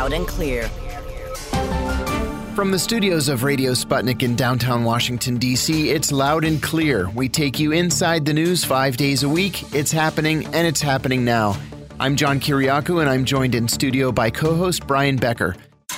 loud and clear. From the studios of Radio Sputnik in downtown Washington, D.C., it's loud and clear. We take you inside the news 5 days a week. It's happening, and it's happening now. I'm John Kiriakou, and I'm joined in studio by co-host Brian Becker.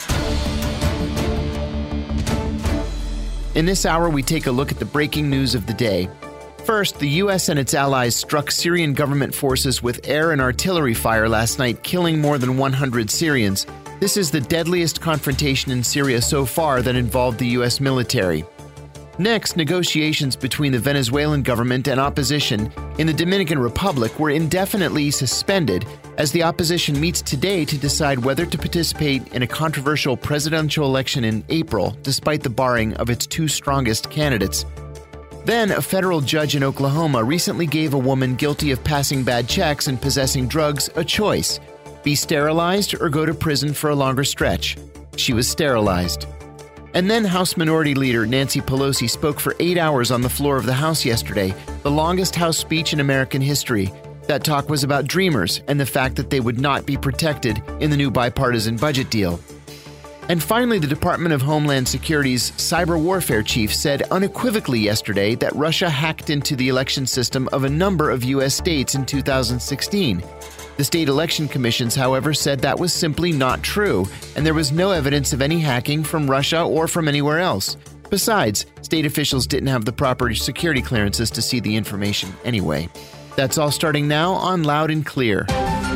In this hour, we take a look at the breaking news of the day. First, the U.S. and its allies struck Syrian government forces with air and artillery fire last night, killing more than 100 Syrians. This is the deadliest confrontation in Syria so far that involved the U.S. military. Next, negotiations between the Venezuelan government and opposition in the Dominican Republic were indefinitely suspended as the opposition meets today to decide whether to participate in a controversial presidential election in April, despite the barring of its two strongest candidates. Then, a federal judge in Oklahoma recently gave a woman guilty of passing bad checks and possessing drugs a choice: be sterilized or go to prison for a longer stretch. She was sterilized. And then House Minority Leader Nancy Pelosi spoke for 8 hours on the floor of the House yesterday, the longest House speech in American history. That talk was about Dreamers and the fact that they would not be protected in the new bipartisan budget deal. And finally, the Department of Homeland Security's cyber warfare chief said unequivocally yesterday that Russia hacked into the election system of a number of U.S. states in 2016. The state election commissions, however, said that was simply not true, and there was no evidence of any hacking from Russia or from anywhere else. Besides, state officials didn't have the proper security clearances to see the information anyway. That's all starting now on Loud and Clear.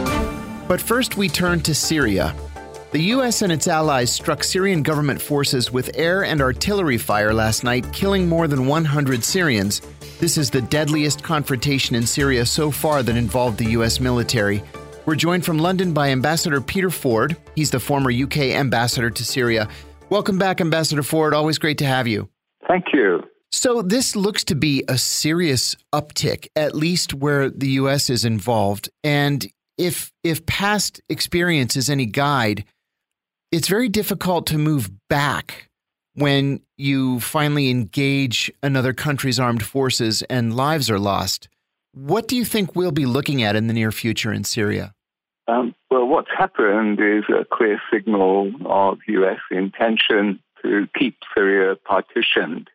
But first we turn to Syria. The U.S. and its allies struck Syrian government forces with air and artillery fire last night, killing more than 100 Syrians. This is the deadliest confrontation in Syria so far that involved the U.S. military. We're joined from London by Ambassador Peter Ford. He's the former UK ambassador to Syria. Welcome back, Ambassador Ford. Always great to have you. Thank you. So this looks to be a serious uptick, at least where the U.S. is involved. And if past experience is any guide, it's very difficult to move back when you finally engage another country's armed forces and lives are lost. What do you think we'll be looking at in the near future in Syria? Well, what's happened is a clear signal of U.S. intention to keep Syria partitioned.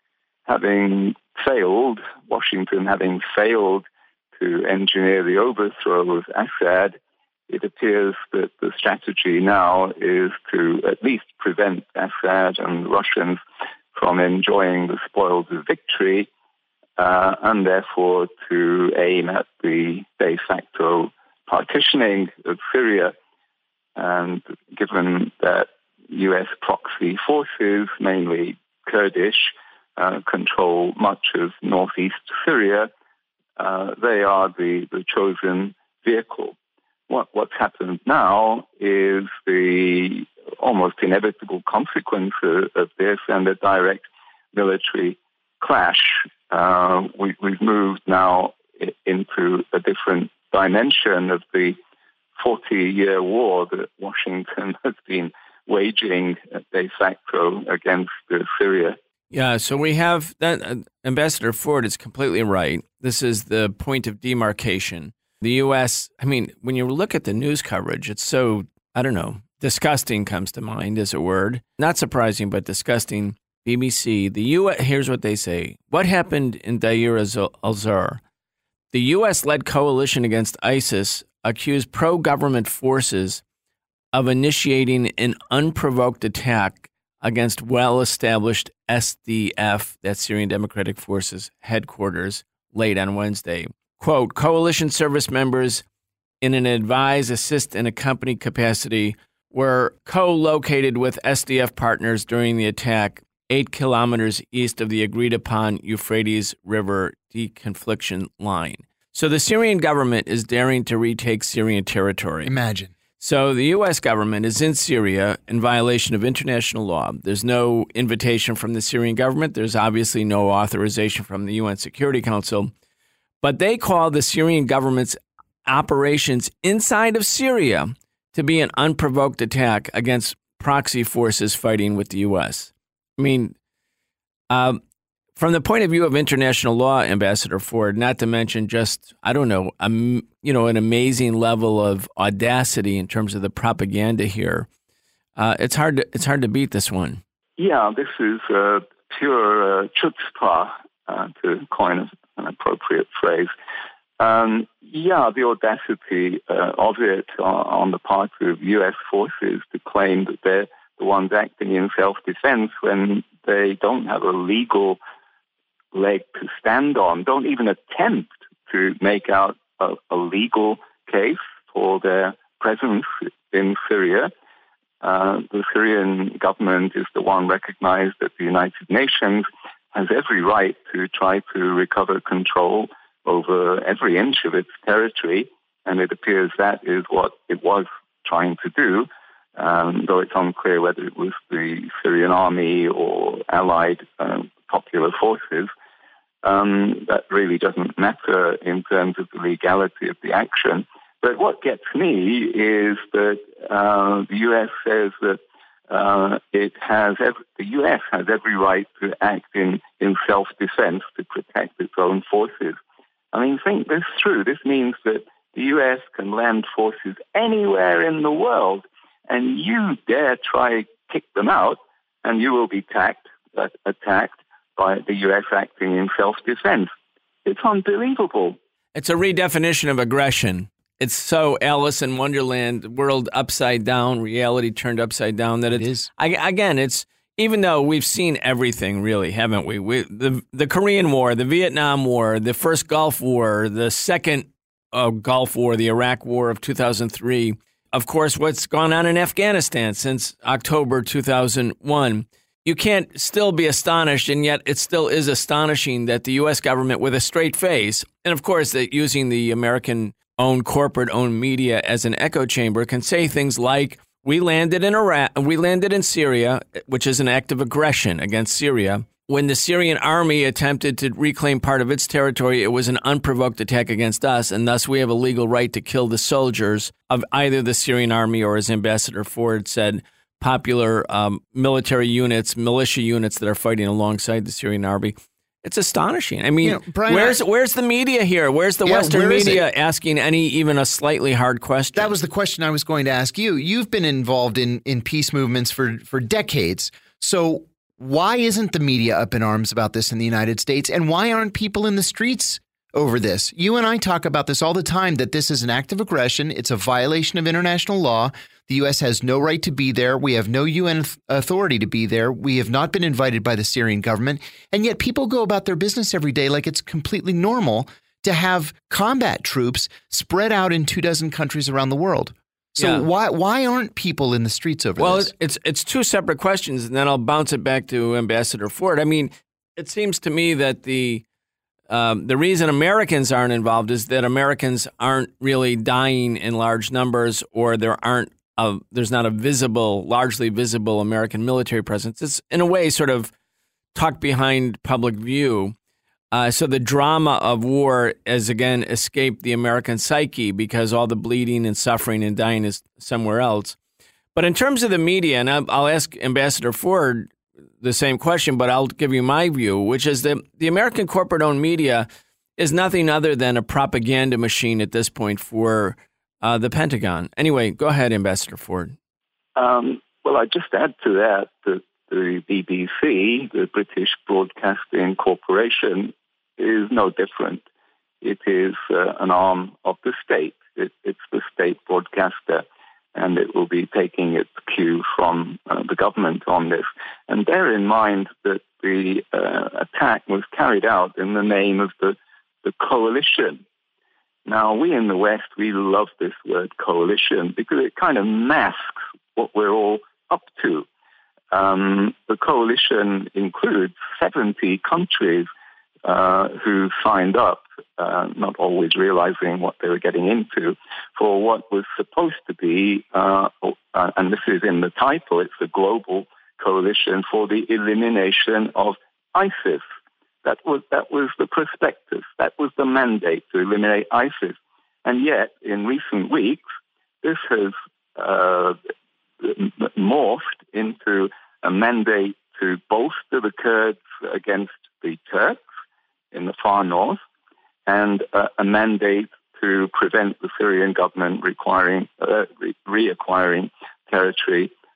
Having failed, Washington having failed to engineer the overthrow of Assad, it appears that the strategy now is to at least prevent Assad and the Russians from enjoying the spoils of victory, and therefore to aim at the de facto partitioning of Syria. And given that U.S. proxy forces, mainly Kurdish, control much of northeast Syria, they are the chosen vehicle. What's happened now is the almost inevitable consequence of this and a direct military clash. We've moved now into a different dimension of the 40-year war that Washington has been waging de facto against Syria. Yeah, so we have that. Ambassador Ford is completely right. This is the point of demarcation. The U.S., I mean, when you look at the news coverage, it's so, disgusting comes to mind as a word. Not surprising, but disgusting. BBC, the U.S., here's what they say. What happened in Deir al-Zor? The U.S.-led coalition against ISIS accused pro-government forces of initiating an unprovoked attack against well-established SDF, that's Syrian Democratic Forces headquarters, late on Wednesday. Quote, coalition service members in an advise, assist, and accompany capacity were co-located with SDF partners during the attack 8 kilometers east of the agreed-upon Euphrates River deconfliction line. So the Syrian government is daring to retake Syrian territory. Imagine. So the U.S. government is in Syria in violation of international law. There's no invitation from the Syrian government. There's obviously no authorization from the UN Security Council. But they call the Syrian government's operations inside of Syria to be an unprovoked attack against proxy forces fighting with the U.S. I mean, from the point of view of international law, Ambassador Ford, not to mention just, an amazing level of audacity in terms of the propaganda here. It's hard to beat this one. Yeah, this is pure chutzpah, to coin an appropriate phrase. The audacity of it on the part of U.S. forces to claim that they're the ones acting in self-defense when they don't have a legal leg to stand on, don't even attempt to make out a legal case for their presence in Syria. The Syrian government is the one recognized at the United Nations, has every right to try to recover control over every inch of its territory, and it appears that is what it was trying to do, though it's unclear whether it was the Syrian army or allied popular forces. That really doesn't matter in terms of the legality of the action. But what gets me is that the U.S. says that the U.S. has every right to act in self-defense to protect its own forces. I mean, think this through. This means that the U.S. can land forces anywhere in the world, and you dare try kick them out, and you will be attacked by the U.S. acting in self-defense. It's unbelievable. It's a redefinition of aggression. It's so Alice in Wonderland, world upside down, reality turned upside down, that it is. Again, it's, even though we've seen everything, really, haven't we? The Korean War, the Vietnam War, the first Gulf War, the second Gulf War, the Iraq War of 2003. Of course, what's gone on in Afghanistan since October 2001. You can't still be astonished, and yet it still is astonishing that the U.S. government, with a straight face, and of course that using the American-owned, corporate-owned media as an echo chamber, can say things like, we landed in Iraq, we landed in Syria, which is an act of aggression against Syria. When the Syrian army attempted to reclaim part of its territory, it was an unprovoked attack against us, and thus we have a legal right to kill the soldiers of either the Syrian army or, as Ambassador Ford said, popular military units, militia units that are fighting alongside the Syrian army. It's astonishing. I mean, Brian, where's the media here? Where's the Western media asking even a slightly hard question? That was the question I was going to ask you. You've been involved in peace movements for decades. So why isn't the media up in arms about this in the United States? And why aren't people in the streets over this? You and I talk about this all the time, that this is an act of aggression. It's a violation of international law. The U.S. has no right to be there. We have no UN authority to be there. We have not been invited by the Syrian government. And yet people go about their business every day like it's completely normal to have combat troops spread out in 24 countries around the world. So why aren't people in the streets over this? Well, it's two separate questions, and then I'll bounce it back to Ambassador Ford. I mean, it seems to me that the reason Americans aren't involved is that Americans aren't really dying in large numbers, or there's not a largely visible American military presence. It's in a way sort of tucked behind public view. So the drama of war has again escaped the American psyche because all the bleeding and suffering and dying is somewhere else. But in terms of the media, and I'll ask Ambassador Ford the same question, but I'll give you my view, which is that the American corporate-owned media is nothing other than a propaganda machine at this point for the Pentagon. Anyway, go ahead, Ambassador Ford. Well, I just add to that the BBC, the British Broadcasting Corporation, is no different. It is an arm of the state. It's the state broadcaster, and it will be taking its cue from the government on this. And bear in mind that the attack was carried out in the name of the coalition. Now, we in the West, we love this word coalition because it kind of masks what we're all up to. The coalition includes 70 countries who signed up, not always realizing what they were getting into, for what was supposed to be, and this is in the title, it's the Global Coalition for the Elimination of ISIS. That was the prospectus. That was the mandate, to eliminate ISIS. And yet, in recent weeks, this has morphed into a mandate to bolster the Kurds against the Turks in the far north, and a mandate to prevent the Syrian government reacquiring territory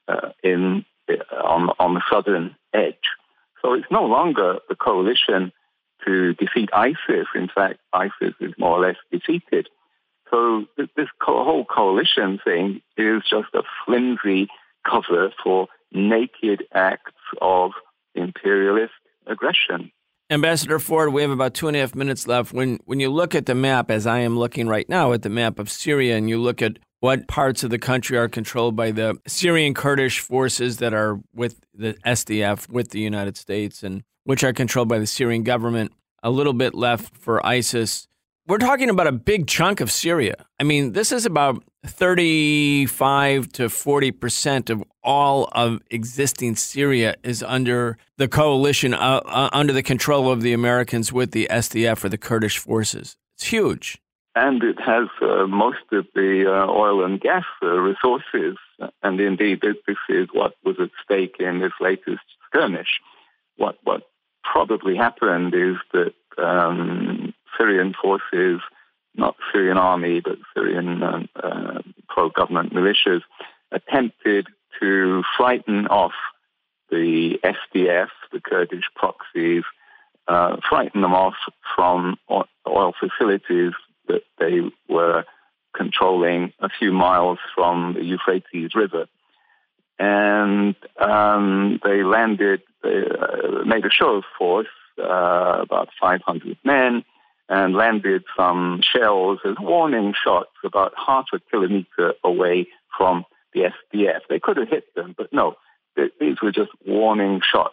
on the southern edge. So it's no longer the coalition to defeat ISIS. In fact, ISIS is more or less defeated. So this whole coalition thing is just a flimsy cover for naked acts of imperialist aggression. Ambassador Ford, we have about 2.5 minutes left. When you look at the map, as I am looking right now at the map of Syria, and you look at what parts of the country are controlled by the Syrian Kurdish forces that are with the SDF, with the United States, and which are controlled by the Syrian government, a little bit left for ISIS. We're talking about a big chunk of Syria. I mean, this is about 35 to 40% of all of existing Syria is under the coalition, under the control of the Americans with the SDF or the Kurdish forces. It's huge. And it has most of the oil and gas resources. And indeed, this is what was at stake in this latest skirmish. What probably happened is that Syrian forces, not Syrian army, but Syrian pro-government militias, attempted to frighten off the SDF, the Kurdish proxies, frighten them off from oil facilities that they were controlling a few miles from the Euphrates River. And they landed, made a show of force, about 500 men, and landed some shells as warning shots about half a kilometer away from the SDF. They could have hit them, but no, these were just warning shots.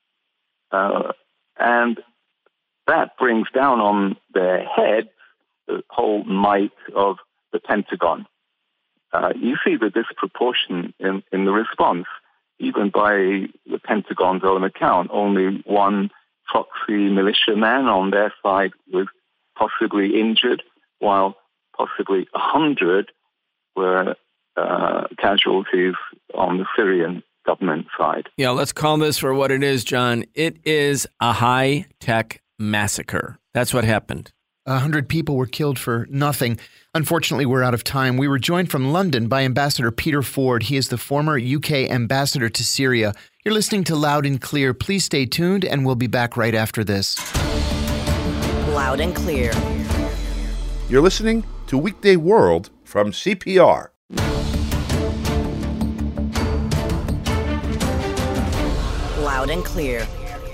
And that brings down on their heads the whole might of the Pentagon. You see the disproportion in the response. Even by the Pentagon's own account, only one proxy militiaman on their side was possibly injured, while possibly 100 were casualties on the Syrian government side. Yeah, let's call this for what it is, John. It is a high-tech massacre. That's what happened. 100 people were killed for nothing. Unfortunately, we're out of time. We were joined from London by Ambassador Peter Ford. He is the former UK ambassador to Syria. You're listening to Loud and Clear. Please stay tuned, and we'll be back right after this. Loud and Clear. You're listening to Weekday World from CPR. Loud and Clear.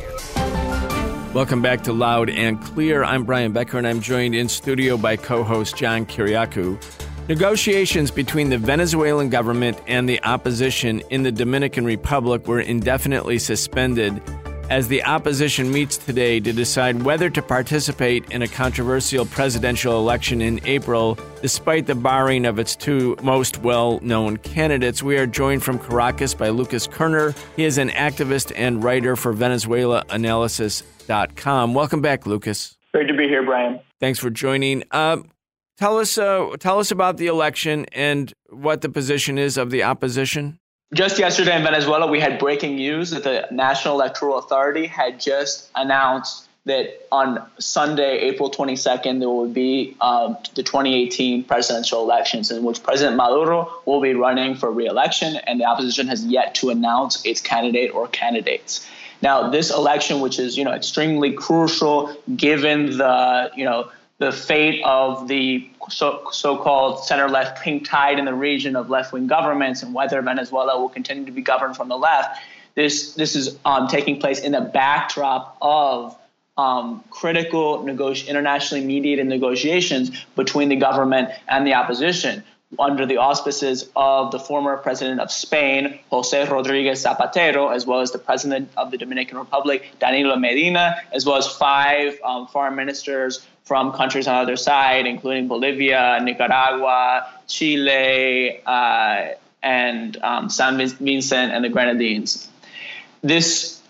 Welcome back to Loud and Clear. I'm Brian Becker, and I'm joined in studio by co-host John Kiriakou. Negotiations between the Venezuelan government and the opposition in the Dominican Republic were indefinitely suspended as the opposition meets today to decide whether to participate in a controversial presidential election in April, despite the barring of its two most well-known candidates. We are joined from Caracas by Lucas Kerner. He is an activist and writer for VenezuelaAnalysis.com. Welcome back, Lucas. Great to be here, Brian. Thanks for joining. Tell us about the election and what the position is of the opposition. Just yesterday in Venezuela, we had breaking news that the National Electoral Authority had just announced that on Sunday, April 22nd, there would be the 2018 presidential elections in which President Maduro will be running for re-election, and the opposition has yet to announce its candidate or candidates. Now, this election, which is extremely crucial given the fate of the so-called center-left pink tide in the region of left-wing governments and whether Venezuela will continue to be governed from the left. This is taking place in the backdrop of critical internationally mediated negotiations between the government and the opposition under the auspices of the former president of Spain, José Rodríguez Zapatero, as well as the president of the Dominican Republic, Danilo Medina, as well as 5 foreign ministers from countries on the other side, including Bolivia, Nicaragua, Chile, and San Vincent and the Grenadines. This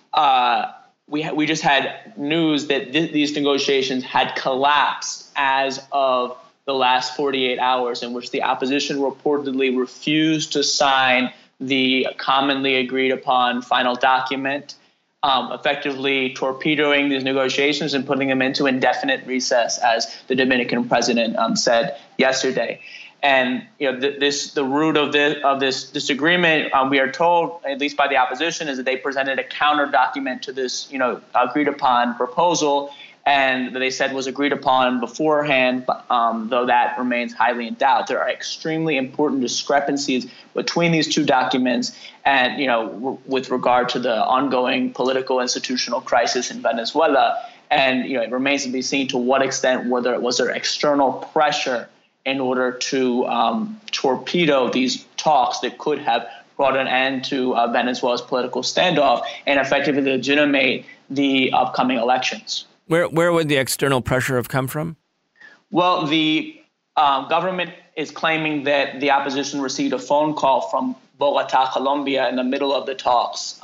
we just had news that these negotiations had collapsed as of the last 48 hours, in which the opposition reportedly refused to sign the commonly agreed upon final document, effectively torpedoing these negotiations and putting them into indefinite recess, as the Dominican president said yesterday. And the root of this disagreement, we are told, at least by the opposition, is that they presented a counter document to this agreed upon proposal, and that they said was agreed upon beforehand, though that remains highly in doubt. There are extremely important discrepancies between these two documents, and with regard to the ongoing political institutional crisis in Venezuela. And it remains to be seen to what extent was there external pressure in order to torpedo these talks that could have brought an end to Venezuela's political standoff and effectively legitimate the upcoming elections. Where would the external pressure have come from? Well, the government is claiming that the opposition received a phone call from Bogota, Colombia, in the middle of the talks,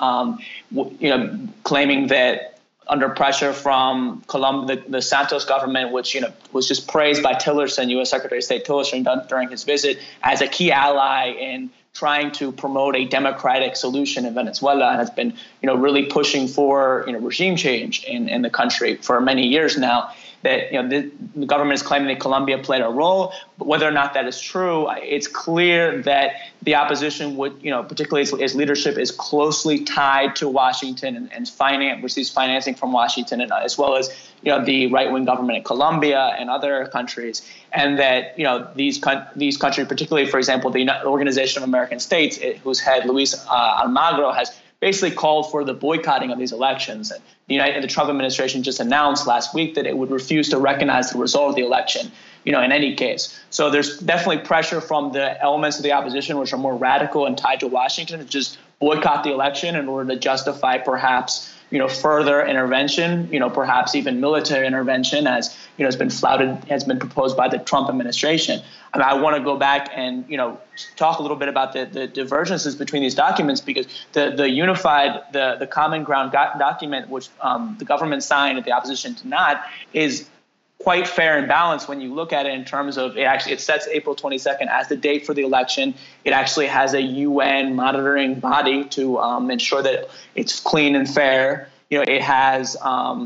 claiming that under pressure from the Santos government, which was just praised by Tillerson, U.S. Secretary of State Tillerson, during his visit as a key ally in trying to promote a democratic solution in Venezuela, and has been really pushing for regime change in the country for many years now. That the government is claiming that Colombia played a role, but whether or not that is true, it's clear that the opposition would, particularly its leadership, is closely tied to Washington and receives financing from Washington, and as well as the right-wing government in Colombia and other countries, and that these countries, particularly, for example, the Organization of American States, whose head Luis Almagro has basically called for the boycotting of these elections. And the Trump administration just announced last week that it would refuse to recognize the result of the election, in any case. So there's definitely pressure from the elements of the opposition, which are more radical and tied to Washington, to just boycott the election in order to justify perhaps further intervention, perhaps even military intervention, as has been proposed by the Trump administration. And I want to go back and talk a little bit about the divergences between these documents, because the unified, the common ground document, which the government signed and the opposition did not, is quite fair and balanced when you look at it in terms of it sets April 22nd as the date for the election. It actually has a UN monitoring body to ensure that it's clean and fair. It has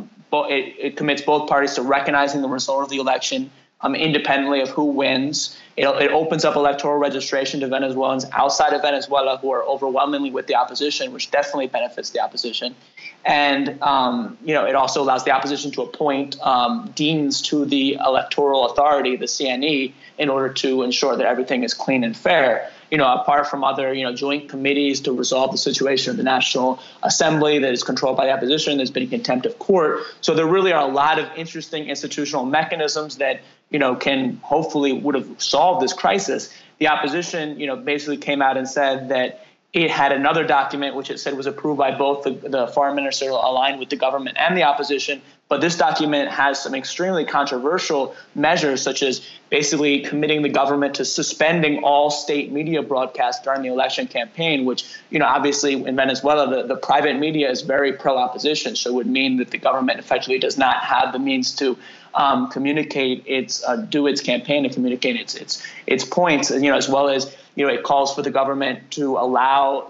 it commits both parties to recognizing the result of the election independently of who wins. It opens up electoral registration to Venezuelans outside of Venezuela who are overwhelmingly with the opposition, which definitely benefits the opposition. And, it also allows the opposition to appoint deans to the electoral authority, the CNE, in order to ensure that everything is clean and fair. Apart from other, joint committees to resolve the situation of the National Assembly that is controlled by the opposition, there's been contempt of court. So there really are a lot of interesting institutional mechanisms that, can hopefully would have solved this crisis. The opposition, basically came out and said that it had another document which it said was approved by both the foreign minister aligned with the government and the opposition. But this document has some extremely controversial measures, such as basically committing the government to suspending all state media broadcasts during the election campaign, which, obviously in Venezuela, the private media is very pro-opposition. So it would mean that the government effectively does not have the means to communicate do its campaign and communicate its points, as well as, it calls for the government to allow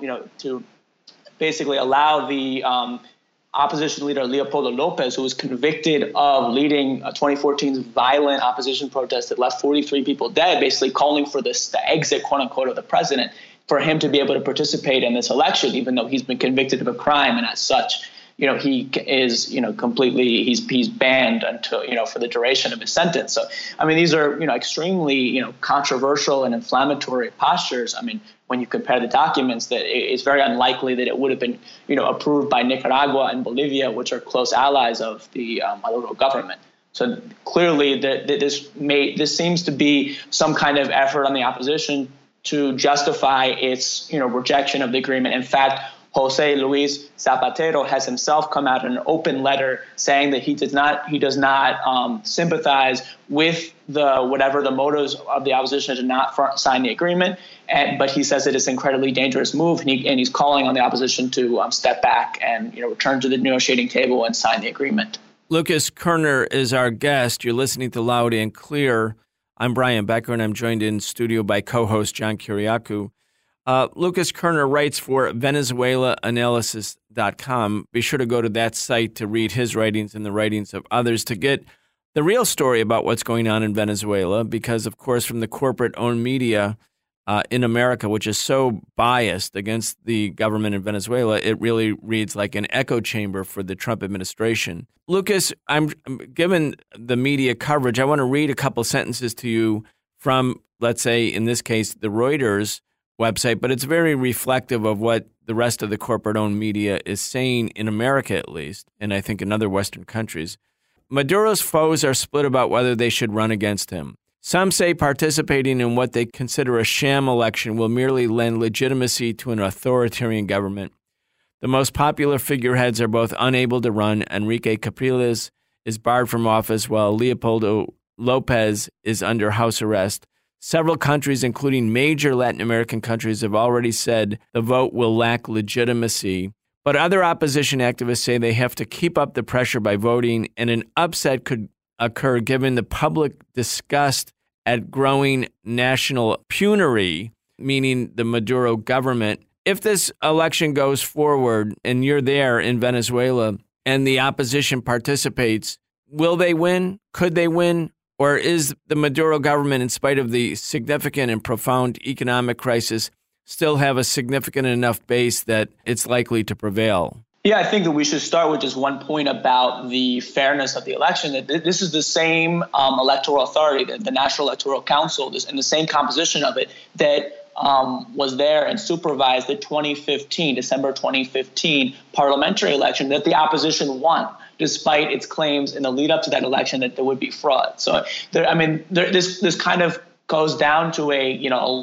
the opposition leader Leopoldo Lopez, who was convicted of leading 2014's violent opposition protest that left 43 people dead, basically calling for the exit, quote unquote, of the president, for him to be able to participate in this election, even though he's been convicted of a crime. And as such, he is, completely, he's banned until, for the duration of his sentence. So, these are, extremely, controversial and inflammatory postures. When you compare the documents, that it's very unlikely that it would have been, approved by Nicaragua and Bolivia, which are close allies of the Maduro government. So clearly this seems to be some kind of effort on the opposition to justify its, rejection of the agreement. In fact, Jose Luis Zapatero has himself come out in an open letter saying that he does not sympathize with whatever the motives of the opposition to not sign the agreement, but he says that it's an incredibly dangerous move, and he's calling on the opposition to step back and return to the negotiating table and sign the agreement. Lucas Kerner is our guest. You're listening to Loud and Clear. I'm Brian Becker, and I'm joined in studio by co-host John Kiriakou. Lucas Kerner writes for VenezuelaAnalysis.com. Be sure to go to that site to read his writings and the writings of others. To get The real story about what's going on in Venezuela, because, of course, from the corporate-owned media in America, which is so biased against the government in Venezuela, it really reads like an echo chamber for the Trump administration. Lucas, I'm given the media coverage, I want to read a couple sentences to you from, let's say, in this case, the Reuters website, but it's very reflective of what the rest of the corporate-owned media is saying in America, at least, and I think in other Western countries. Maduro's foes are split about whether they should run against him. Some say participating in what they consider a sham election will merely lend legitimacy to an authoritarian government. The most popular figureheads are both unable to run. Enrique Capriles is barred from office while Leopoldo Lopez is under house arrest. Several countries, including major Latin American countries, have already said the vote will lack legitimacy. But other opposition activists say they have to keep up the pressure by voting, and an upset could occur given the public disgust at growing national penury, meaning the Maduro government. If this election goes forward and you're there in Venezuela and the opposition participates, will they win? Could they win? Or is the Maduro government, in spite of the significant and profound economic crisis, still have a significant enough base that it's likely to prevail? Yeah, I think that we should start with just one point about the fairness of the election. That this is the same electoral authority, the National Electoral Council, and the same composition of it that was there and supervised the December 2015 parliamentary election that the opposition won, despite its claims in the lead up to that election that there would be fraud. So, this kind of goes down to a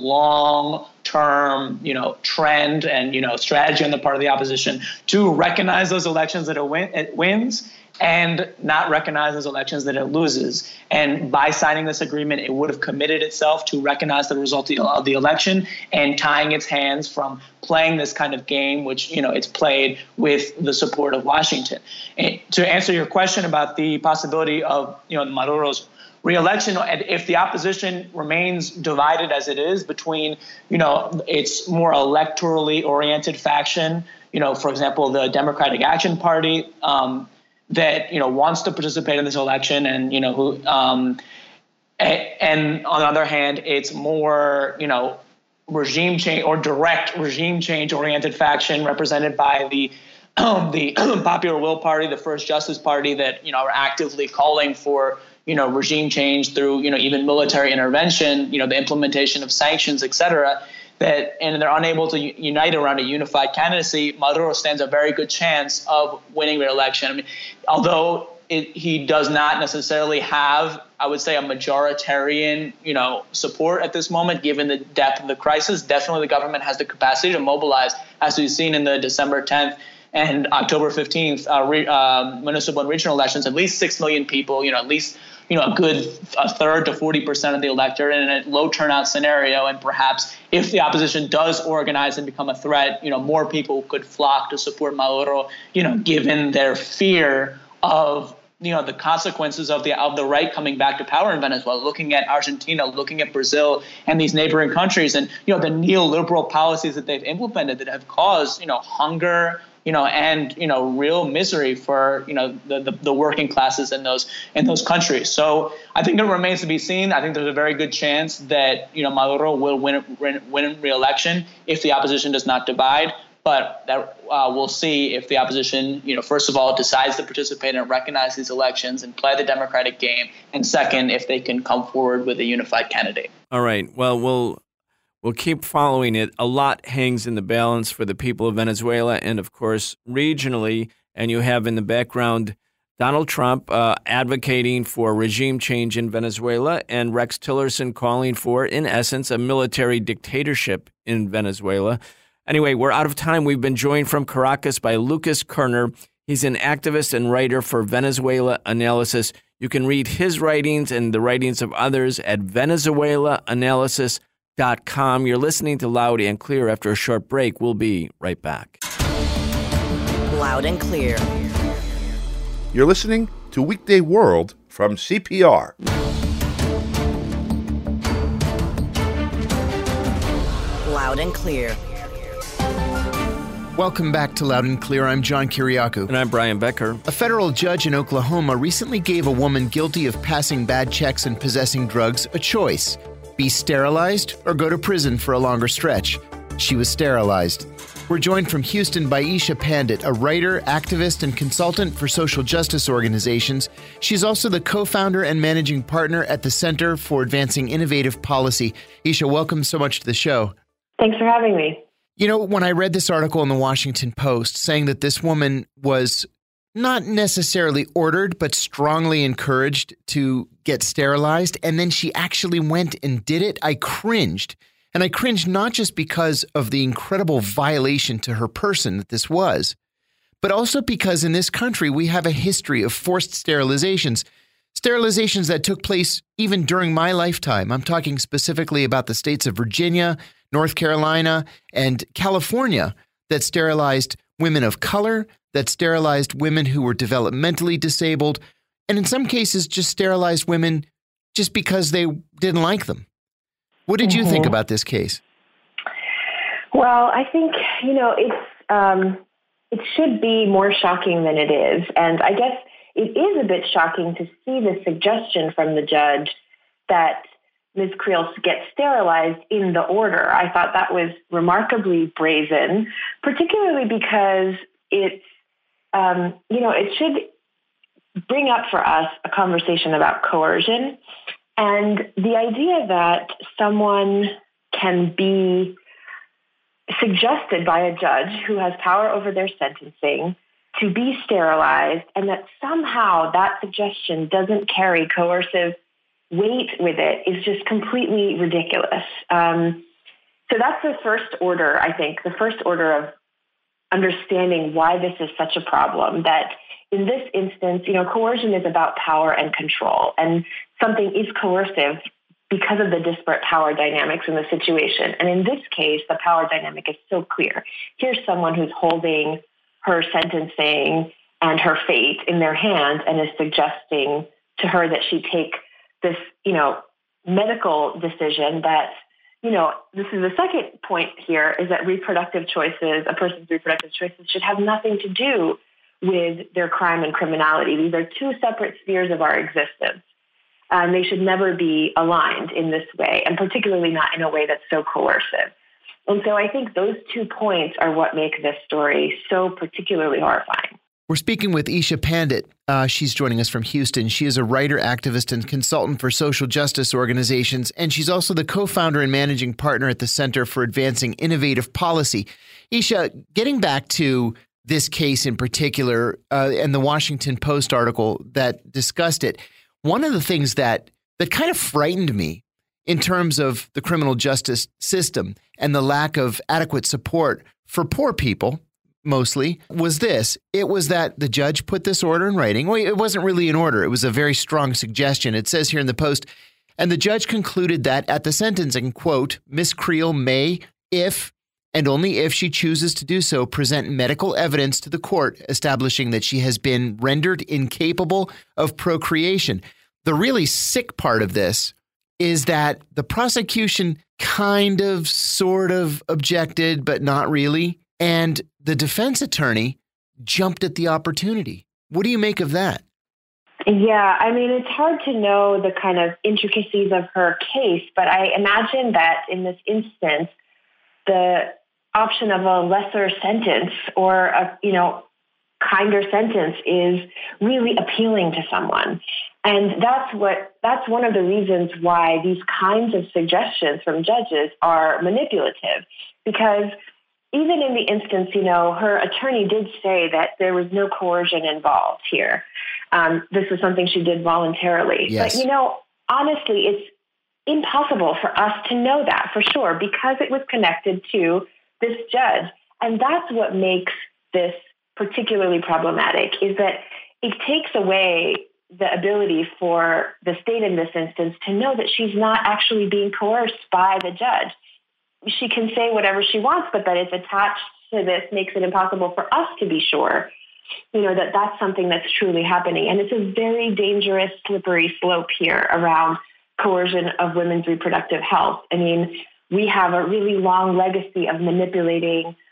long-term trend and strategy on the part of the opposition to recognize those elections that it wins and not recognize those elections that it loses. And by signing this agreement, it would have committed itself to recognize the result of the election and tying its hands from playing this kind of game, which it's played with the support of Washington. And to answer your question about the possibility of Maduro's re-election, and if the opposition remains divided as it is between, its more electorally oriented faction, for example, the Democratic Action Party, that wants to participate in this election, and and on the other hand, it's more regime change or direct regime change oriented faction represented by the Popular Will Party, the First Justice Party, that are actively calling for regime change through, even military intervention, the implementation of sanctions, et cetera, and they're unable to unite around a unified candidacy. Maduro stands a very good chance of winning re-election. I mean, although he does not necessarily have, I would say, a majoritarian, support at this moment, given the depth of the crisis, definitely the government has the capacity to mobilize, as we've seen in the December 10th and October 15th municipal and regional elections, at least 6 million people, at least a third to 40% of the electorate in a low turnout scenario. And perhaps if the opposition does organize and become a threat, more people could flock to support Maduro, given their fear of the consequences of the right coming back to power in Venezuela, looking at Argentina, looking at Brazil and these neighboring countries, and the neoliberal policies that they've implemented that have caused hunger, and real misery for the working classes in those countries. So I think it remains to be seen. I think there's a very good chance that Maduro will win re-election if the opposition does not divide. But that we'll see if the opposition, first of all, decides to participate and recognize these elections and play the democratic game, and second, if they can come forward with a unified candidate. All right. Well, we'll keep following it. A lot hangs in the balance for the people of Venezuela and, of course, regionally. And you have in the background Donald Trump advocating for regime change in Venezuela and Rex Tillerson calling for, in essence, a military dictatorship in Venezuela. Anyway, we're out of time. We've been joined from Caracas by Lucas Kerner. He's an activist and writer for Venezuela Analysis. You can read his writings and the writings of others at venezuelaanalysis.com. You're listening to Loud and Clear. After a short break, we'll be right back. Loud and Clear. You're listening to Weekday World from CPR. Loud and Clear. Welcome back to Loud and Clear. I'm John Kiriakou. And I'm Brian Becker. A federal judge in Oklahoma recently gave a woman guilty of passing bad checks and possessing drugs a choice: be sterilized or go to prison for a longer stretch. She was sterilized. We're joined from Houston by Isha Pandit, a writer, activist, and consultant for social justice organizations. She's also the co-founder and managing partner at the Center for Advancing Innovative Policy. Isha, welcome so much to the show. Thanks for having me. You know, when I read this article in the Washington Post saying that this woman was not necessarily ordered, but strongly encouraged to get sterilized, and then she actually went and did it, I cringed. And I cringed not just because of the incredible violation to her person that this was, but also because in this country we have a history of forced sterilizations that took place even during my lifetime. I'm talking specifically about the states of Virginia, North Carolina, and California that sterilized women of color, that sterilized women who were developmentally disabled, and in some cases just sterilized women just because they didn't like them. What did you think about this case? Well, I think, it should be more shocking than it is. And I guess it is a bit shocking to see the suggestion from the judge that Ms. Creel get sterilized in the order. I thought that was remarkably brazen, particularly because it should bring up for us a conversation about coercion and the idea that someone can be suggested by a judge who has power over their sentencing to be sterilized, and that somehow that suggestion doesn't carry coercive weight with it is just completely ridiculous. So that's the first order, I think, the first order of understanding why this is such a problem, that in this instance, coercion is about power and control, and something is coercive because of the disparate power dynamics in the situation. And in this case, the power dynamic is so clear. Here's someone who's holding her sentencing and her fate in their hands and is suggesting to her that she take this, medical decision that, this is the second point here, is that reproductive choices, a person's reproductive choices should have nothing to do with their crime and criminality. These are two separate spheres of our existence. And they should never be aligned in this way, and particularly not in a way that's so coercive. And so I think those 2 points are what make this story so particularly horrifying. We're speaking with Isha Pandit. She's joining us from Houston. She is a writer, activist, and consultant for social justice organizations, and she's also the co-founder and managing partner at the Center for Advancing Innovative Policy. Isha, getting back to this case in particular, and the Washington Post article that discussed it, one of the things that kind of frightened me in terms of the criminal justice system and the lack of adequate support for poor people, mostly, was this. It was that the judge put this order in writing. Well, it wasn't really an order. It was a very strong suggestion. It says here in the Post, and the judge concluded that at the sentencing, quote, Ms. Creel may, if and only if she chooses to do so, present medical evidence to the court establishing that she has been rendered incapable of procreation. The really sick part of this is that the prosecution kind of, sort of objected, but not really. And the defense attorney jumped at the opportunity. What do you make of that? Yeah, I mean, it's hard to know the kind of intricacies of her case, but I imagine that in this instance, the option of a lesser sentence or a, kinder sentence is really appealing to someone. And that's one of the reasons why these kinds of suggestions from judges are manipulative, because even in the instance, her attorney did say that there was no coercion involved here. This was something she did voluntarily. Yes. But, honestly, it's impossible for us to know that for sure because it was connected to this judge. And that's what makes this particularly problematic, is that it takes away the ability for the state in this instance to know that she's not actually being coerced by the judge. She can say whatever she wants, but that it's attached to this makes it impossible for us to be sure, that that's something that's truly happening. And it's a very dangerous, slippery slope here around coercion of women's reproductive health. I mean, we have a really long legacy of manipulating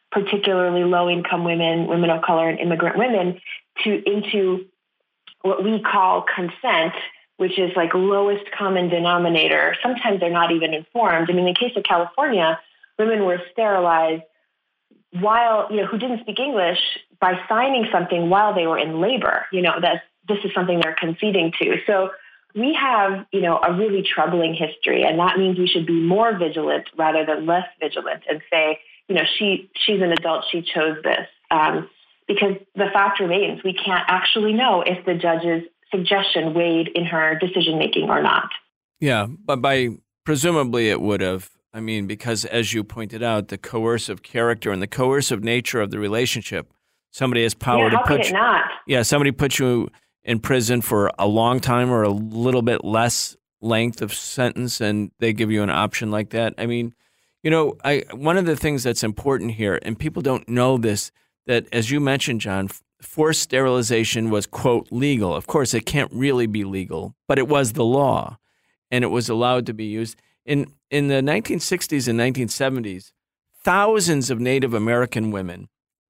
particularly low-income women, women of color, and immigrant women into what we call consent, which is like lowest common denominator. Sometimes they're not even informed. I mean, in the case of California, women were sterilized while, who didn't speak English by signing something while they were in labor. This is something they're conceding to. So we have, a really troubling history, and that means we should be more vigilant rather than less vigilant and say, she's an adult, she chose this. Because the fact remains, we can't actually know if the judge's suggestion weighed in her decision-making or not. Yeah, but presumably it would have. I mean, because as you pointed out, the coercive character and the coercive nature of the relationship, somebody has power to put you. Not? Yeah, somebody puts you in prison for a long time or a little bit less length of sentence, and they give you an option like that. I mean, one of the things that's important here, and people don't know this, that as you mentioned, John, forced sterilization was, quote, legal. Of course, it can't really be legal, but it was the law, and it was allowed to be used. In the 1960s and 1970s, thousands of Native American women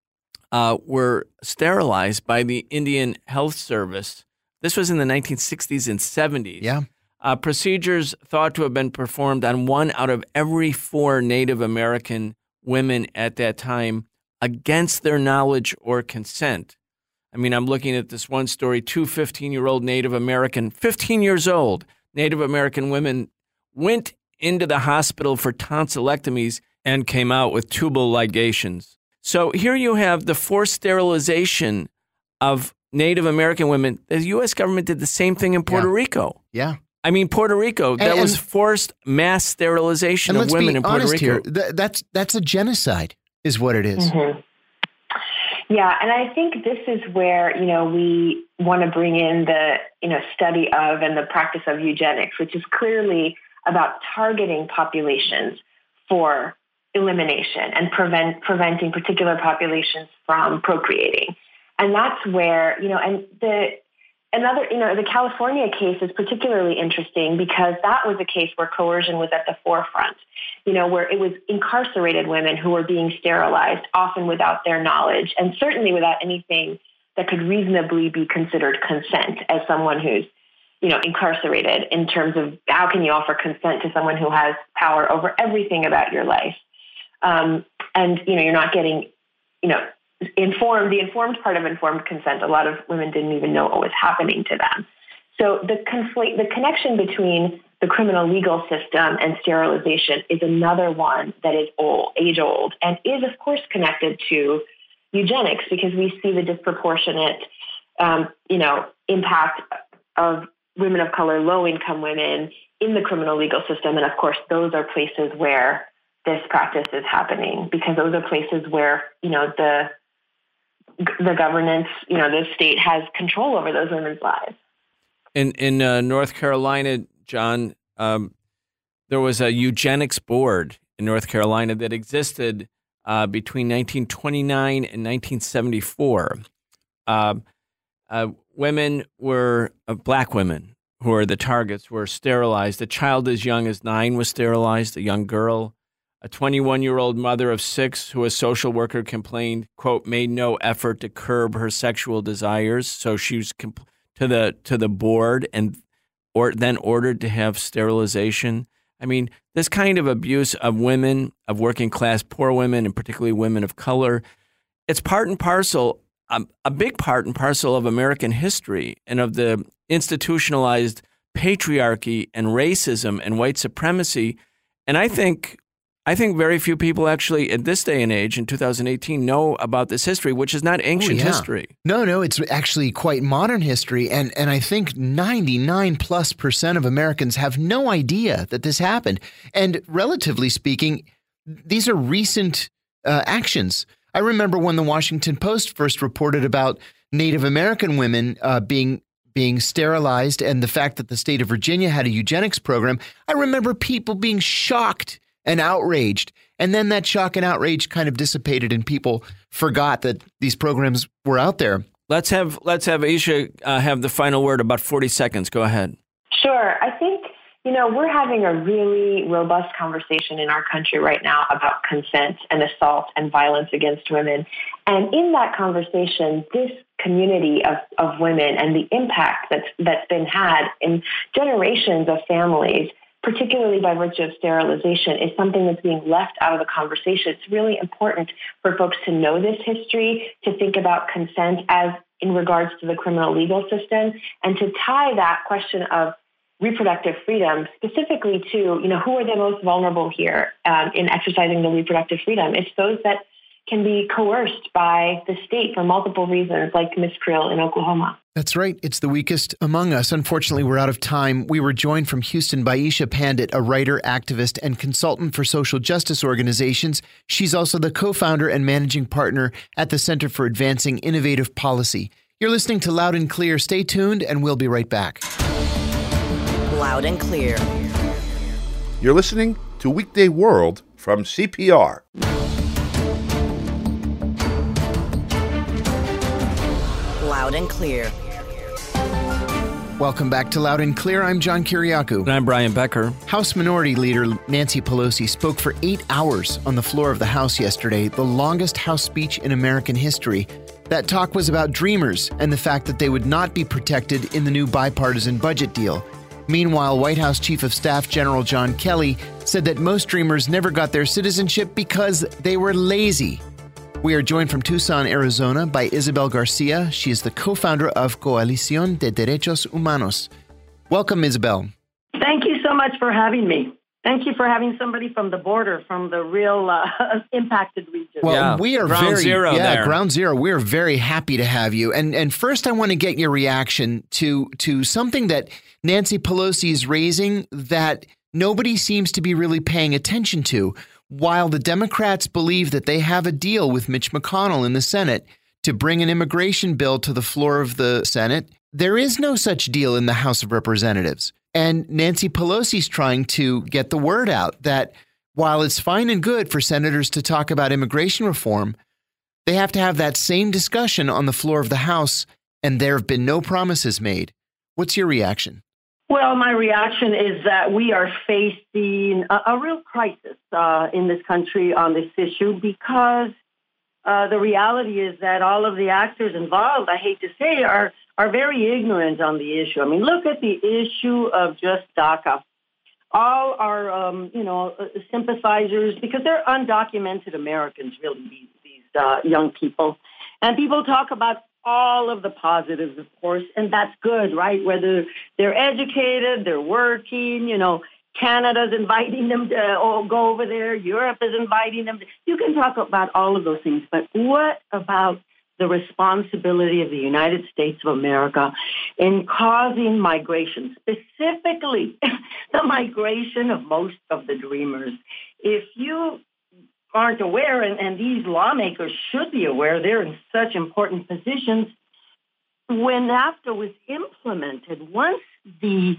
were sterilized by the Indian Health Service. This was in the 1960s and 70s. Yeah. Procedures thought to have been performed on 1 out of every 4 Native American women at that time against their knowledge or consent. I mean, I'm looking at this one story, 2 15-year-old Native American, 15 years old, Native American women went into the hospital for tonsillectomies and came out with tubal ligations. So here you have the forced sterilization of Native American women. The U.S. government did the same thing in Puerto Rico. Yeah. I mean, Puerto Rico, that was forced mass sterilization of women in Puerto Rico. Here, that's a genocide, is what it is. Mm-hmm. Yeah, and I think this is where, we want to bring in the, study of and the practice of eugenics, which is clearly about targeting populations for elimination and preventing particular populations from procreating. And that's where, the California case is particularly interesting because that was a case where coercion was at the forefront, where it was incarcerated women who were being sterilized, often without their knowledge, and certainly without anything that could reasonably be considered consent as someone who's, incarcerated, in terms of how can you offer consent to someone who has power over everything about your life. And, you're not getting, informed, the informed part of informed consent. A lot of women didn't even know what was happening to them. So the connection between the criminal legal system and sterilization is another one that is age old, and is, of course, connected to eugenics, because we see the disproportionate, impact of women of color, low-income women in the criminal legal system. And, of course, those are places where this practice is happening, because those are places where, the governance, the state has control over those women's lives. In North Carolina, John, there was a eugenics board in North Carolina that existed between 1929 and 1974. Women were, black women who are the targets, were sterilized. A child as young as 9 was sterilized, a young girl. A 21-year-old mother of 6 who a social worker complained, quote, made no effort to curb her sexual desires. So she was to the board and then ordered to have sterilization. I mean, this kind of abuse of women, of working class poor women, and particularly women of color, it's part and parcel, a big part and parcel of American history and of the institutionalized patriarchy and racism and white supremacy. And I think very few people actually at this day and age in 2018 know about this history, which is not ancient history. No, it's actually quite modern history. And I think 99+% of Americans have no idea that this happened. And relatively speaking, these are recent actions. I remember when the Washington Post first reported about Native American women being sterilized and the fact that the state of Virginia had a eugenics program. I remember people being shocked and outraged. And then that shock and outrage kind of dissipated and people forgot that these programs were out there. Let's have Aisha have the final word, about 40 seconds. Go ahead. Sure. I think, we're having a really robust conversation in our country right now about consent and assault and violence against women. And in that conversation, this community of women and the impact that's been had in generations of families, particularly by virtue of sterilization, is something that's being left out of the conversation. It's really important for folks to know this history, to think about consent as in regards to the criminal legal system, and to tie that question of reproductive freedom specifically to, who are the most vulnerable here in exercising the reproductive freedom. It's those that can be coerced by the state for multiple reasons, like Ms. Creel in Oklahoma. That's right. It's the weakest among us. Unfortunately, we're out of time. We were joined from Houston by Isha Pandit, a writer, activist, and consultant for social justice organizations. She's also the co-founder and managing partner at the Center for Advancing Innovative Policy. You're listening to Loud and Clear. Stay tuned, and we'll be right back. Loud and Clear. You're listening to Weekday World from CPR. Loud and Clear. Welcome back to Loud and Clear. I'm John Kiriakou. And I'm Brian Becker. House Minority Leader Nancy Pelosi spoke for 8 hours on the floor of the House yesterday, the longest House speech in American history. That talk was about Dreamers and the fact that they would not be protected in the new bipartisan budget deal. Meanwhile, White House Chief of Staff General John Kelly said that most Dreamers never got their citizenship because they were lazy. We are joined from Tucson, Arizona by Isabel Garcia. She is the co-founder of Coalición de Derechos Humanos. Welcome, Isabel. Thank you so much for having me. Thank you for having somebody from the border, from the real impacted region. Well, we are ground zero there. Ground zero. We are very happy to have you. And first, I want to get your reaction to something that Nancy Pelosi is raising that nobody seems to be really paying attention to. While the Democrats believe that they have a deal with Mitch McConnell in the Senate to bring an immigration bill to the floor of the Senate, there is no such deal in the House of Representatives. And Nancy Pelosi's trying to get the word out that while it's fine and good for senators to talk about immigration reform, they have to have that same discussion on the floor of the House, and there have been no promises made. What's your reaction? Well, my reaction is that we are facing a real crisis in this country on this issue because the reality is that all of the actors involved, I hate to say, are very ignorant on the issue. I mean, look at the issue of just DACA. All our, sympathizers, because they're undocumented Americans, really, these young people. And people talk about all of the positives, of course, and that's good, right? Whether they're educated, they're working, Canada's inviting them to go over there, Europe is inviting them. You can talk about all of those things, but what about the responsibility of the United States of America in causing migration, specifically the migration of most of the Dreamers? If you aren't aware, and these lawmakers should be aware, they're in such important positions. When NAFTA was implemented, once the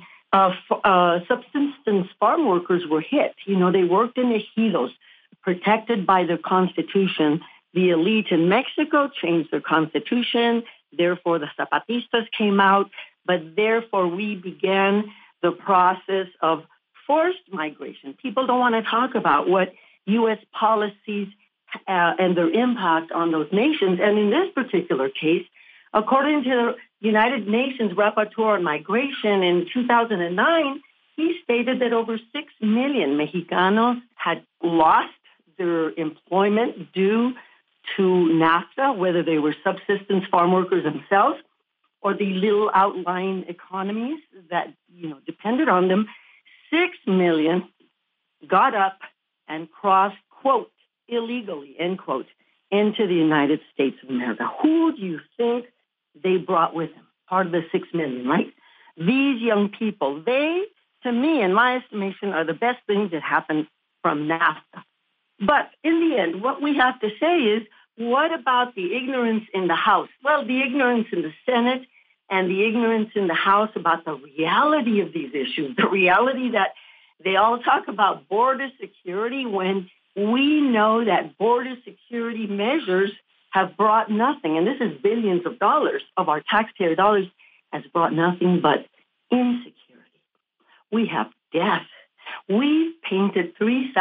subsistence farm workers were hit, they worked in ejidos, protected by the Constitution. The elite in Mexico changed their Constitution. Therefore, the Zapatistas came out. But therefore, we began the process of forced migration. People don't want to talk about what U.S. policies and their impact on those nations. And in this particular case, according to the United Nations Rapporteur on Migration in 2009, he stated that over 6 million Mexicanos had lost their employment due to NAFTA, whether they were subsistence farm workers themselves or the little outlying economies that depended on them. 6 million got up and crossed, quote, illegally, end quote, into the United States of America. Who do you think they brought with them? Part of the 6 million, right? These young people, they, to me, in my estimation, are the best things that happened from NAFTA. But in the end, what we have to say is, what about the ignorance in the House? Well, the ignorance in the Senate and the ignorance in the House about the reality of these issues, the reality that they all talk about border security when we know that border security measures have brought nothing. And this is billions of dollars of our taxpayer dollars has brought nothing but insecurity. We have Yes. We painted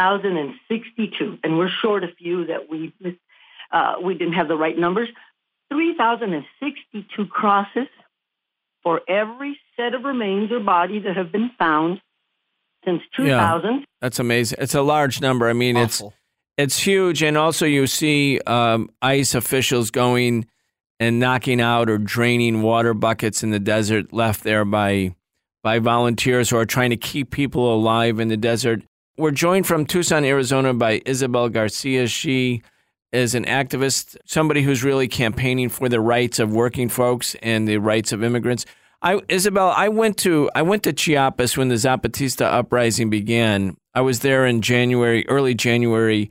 3,062, and we're short a few that we didn't have the right numbers. 3,062 crosses for every set of remains or body that have been found since 2000. Yeah, that's amazing. It's a large number. I mean, Awful. it's huge. And also you see ICE officials going and knocking out or draining water buckets in the desert left there by volunteers who are trying to keep people alive in the desert. We're joined from Tucson, Arizona by Isabel Garcia. She is an activist, somebody who's really campaigning for the rights of working folks and the rights of immigrants. Isabel, I went to Chiapas when the Zapatista uprising began. I was there in early January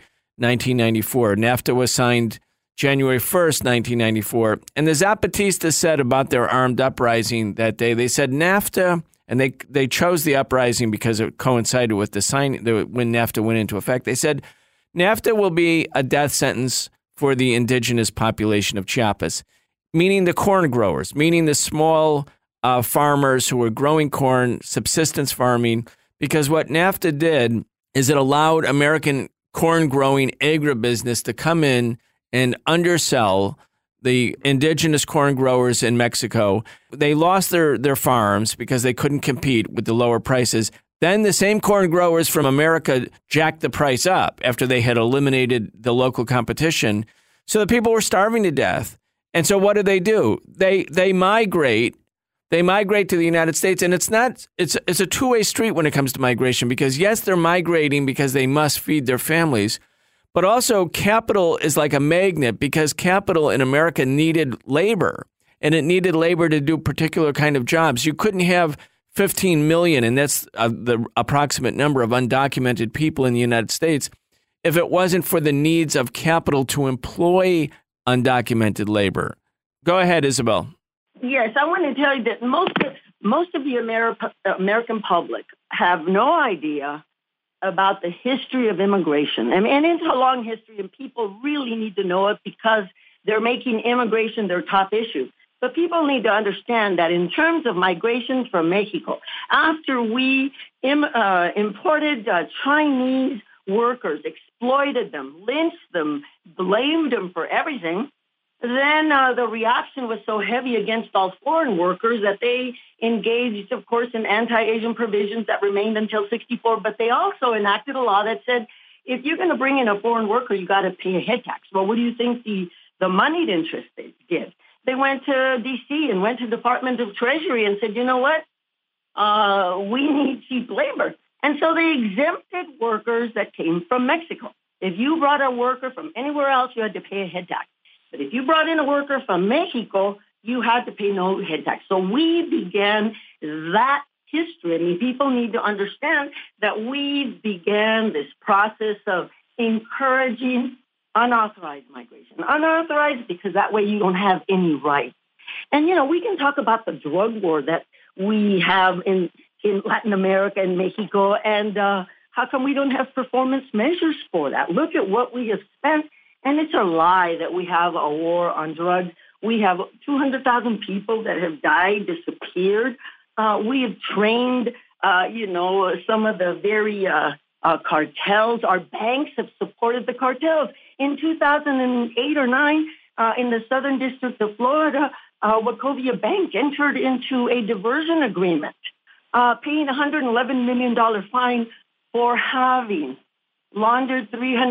1994. NAFTA was signed January 1st, 1994. And the Zapatistas said about their armed uprising that day, they said NAFTA, and they chose the uprising because it coincided with the signing when NAFTA went into effect. They said NAFTA will be a death sentence for the indigenous population of Chiapas, meaning the corn growers, meaning the small farmers who were growing corn, subsistence farming, because what NAFTA did is it allowed American corn-growing agribusiness to come in and undersell the indigenous corn growers in Mexico. They lost their farms because they couldn't compete with the lower prices. Then the same corn growers from America jacked the price up after they had eliminated the local competition. So the people were starving to death. And so what do? They migrate. They migrate to the United States, and it's a two-way street when it comes to migration, because yes, they're migrating because they must feed their families, but also capital is like a magnet, because capital in America needed labor, and it needed labor to do particular kind of jobs. You couldn't have 15 million, and that's the approximate number of undocumented people in the United States, if it wasn't for the needs of capital to employ undocumented labor. Go ahead, Isabel. Yes, I want to tell you that most of the American public have no idea about the history of immigration. And it's a long history, and people really need to know it because they're making immigration their top issue. But people need to understand that in terms of migration from Mexico, after we imported Chinese workers, exploited them, lynched them, blamed them for everything, then the reaction was so heavy against all foreign workers that they engaged, of course, in anti-Asian provisions that remained until 1964. But they also enacted a law that said, if you're going to bring in a foreign worker, you got to pay a head tax. Well, what do you think the moneyed interest did? They went to D.C. and went to the Department of Treasury and said, you know what? We need cheap labor. And so they exempted workers that came from Mexico. If you brought a worker from anywhere else, you had to pay a head tax. But if you brought in a worker from Mexico, you had to pay no head tax. So we began that history. I mean, people need to understand that we began this process of encouraging unauthorized migration. Unauthorized because that way you don't have any rights. And, we can talk about the drug war that we have in Latin America and Mexico, and how come we don't have performance measures for that? Look at what we have spent. And it's a lie that we have a war on drugs. We have 200,000 people that have died, disappeared. We have trained, some of the very cartels. Our banks have supported the cartels. In 2008 or 9, in the Southern District of Florida, Wachovia Bank entered into a diversion agreement, paying a $111 million fine for having laundered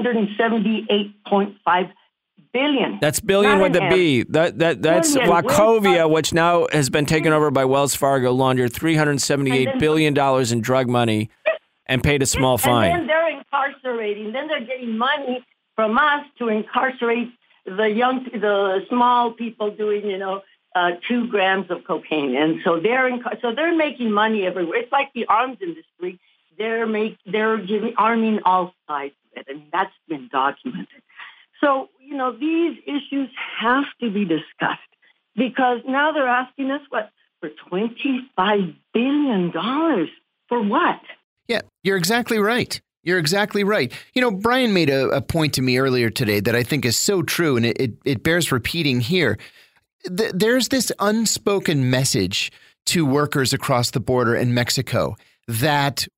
$378.5 billion. That's billion with a B. That's billion. Wachovia, which now has been taken over by Wells Fargo, laundered $378 billion in drug money and paid a small fine. And then they're incarcerating. Then they're getting money from us to incarcerate the small people doing, 2 grams of cocaine. And so they're making money everywhere. It's like the arms industry. They're arming all sides of it, and that's been documented. So, these issues have to be discussed because now they're asking us, for $25 billion? For what? Yeah, you're exactly right. You're exactly right. Brian made a point to me earlier today that I think is so true, and it bears repeating here. There's this unspoken message to workers across the border in Mexico that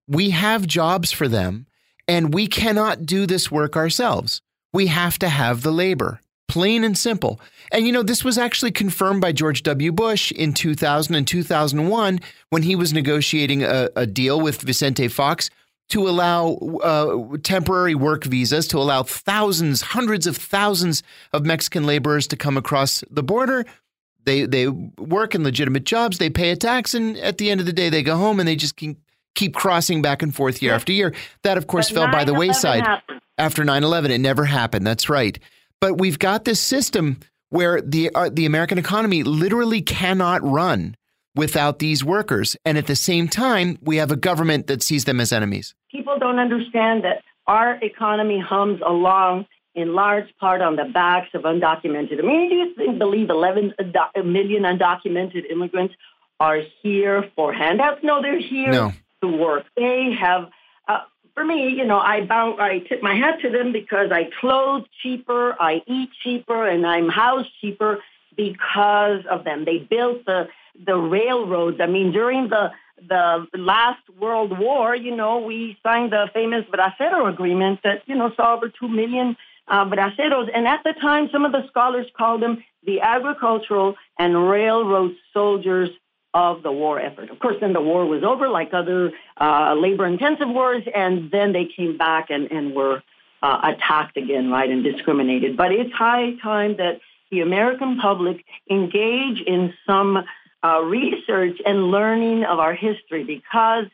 We have jobs for them, and we cannot do this work ourselves. We have to have the labor, plain and simple. And, this was actually confirmed by George W. Bush in 2000 and 2001 when he was negotiating a deal with Vicente Fox to allow temporary work visas, to allow thousands, hundreds of thousands of Mexican laborers to come across the border. They work in legitimate jobs, they pay a tax, and at the end of the day, they go home and they just keep crossing back and forth year after year. That, of course, fell by the wayside after 9/11. It never happened. That's right. But we've got this system where the American economy literally cannot run without these workers. And at the same time, we have a government that sees them as enemies. People don't understand that our economy hums along in large part on the backs of undocumented. Do you believe 11 million undocumented immigrants are here for handouts? No, they're here to work. They have, for me, I tip my hat to them because I clothe cheaper, I eat cheaper, and I'm housed cheaper because of them. They built the railroads. During the last World War, we signed the famous Bracero Agreement that, saw over 2 million braceros. And at the time, some of the scholars called them the agricultural and railroad soldiers of the war effort. Of course, then the war was over, like other labor-intensive wars, and then they came back and were attacked again, right, and discriminated. But it's high time that the American public engage in some research and learning of our history, because